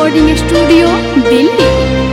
Recording studio Delhi.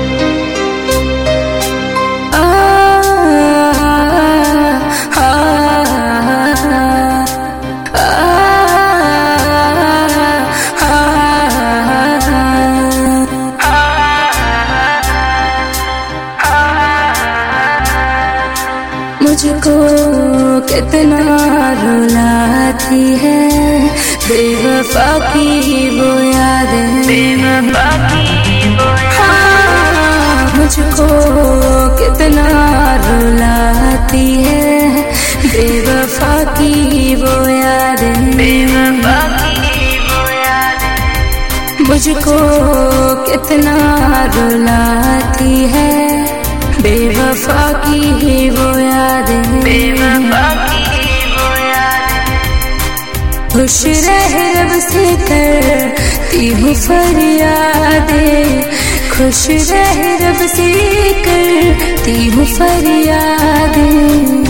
मुझको कितना रुलाती है बेवफा की वो यादें, बेवफा की वो यादें। मुझको कितना रुलाती है बेवफा की वो यादें, बेवफा की वो यादें। मुझको कितना रुलाती है बेवफा की वो यादें, बेवफा की वो यादें। खुश रह रब से करती हूँ फरियादें, खुश रह रब से करती हूँ फरियादें।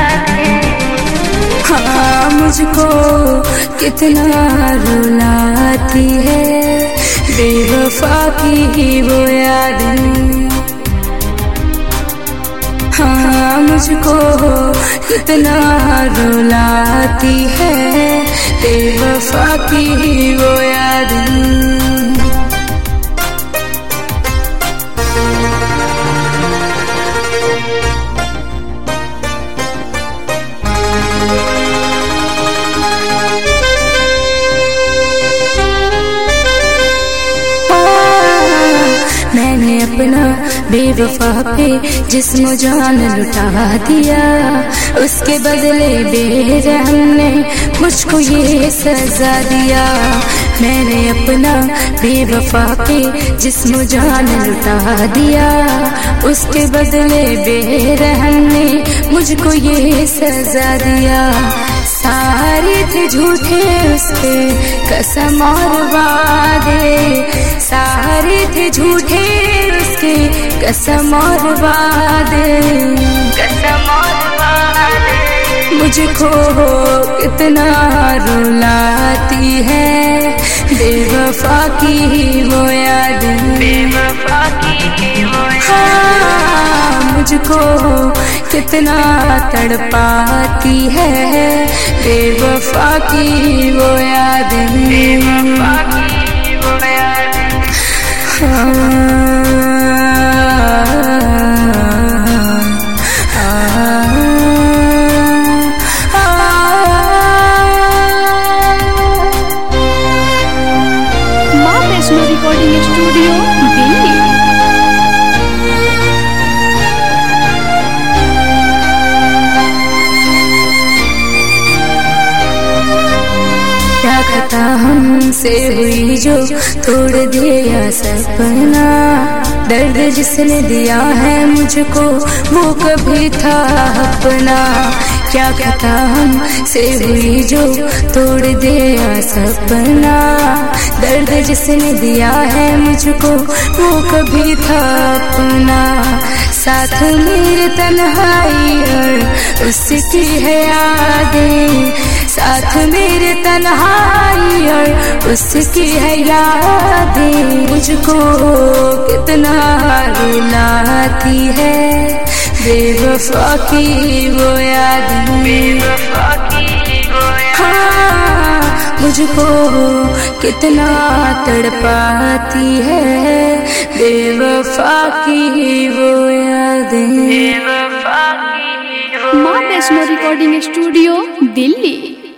हाँ मुझको कितना रुलाती है बेवफा की वो यादें। हाँ मुझको कितना रुलाती है बेवफा की वो यादें। मैंने अपना बेवफा पे जिस्म जान लुटा दिया, उसके बदले बेरहम ने मुझको ये सजा दिया। मैंने अपना बेवफा पे जिस्म जान लुटा दिया, उसके बदले बेरहम ने मुझको ये सजा दिया। सारे थे झूठे उसके कसम और वादे, सारे थे झूठे उसके कसम और वादे, कसम और वादे। मुझको कितना रुलाती है बेवफा की वो यादें, बेवफा की वो यादें। मुझको कितना तड़पाती है बेवफा की वो यादें, बेवफा की वो यादें। माँ वैष्णो रिकॉर्डिंग स्टूडियो दिल्ली। क्या खता हमसे हुई जो तोड़ दिया सपना, दर्द जिसने दिया है मुझको वो कभी था अपना। क्या खता हमसे हुई जो तोड़ दिया सपना, दर्द जिसने दिया है मुझको वो कभी था अपना। साथ मेरे तन्हाई और उसकी है यादें, साथ मेरे तन्हाई और उसकी है यादें। मुझको कितना रुलाती है बेवफा की वो यादें, बेवफा की वो यादें। हाँ मुझको कितना तड़पाती है बेवफा की वो यादें, बेवफा की वो। माँ वैष्णो रिकॉर्डिंग स्टूडियो दिल्ली।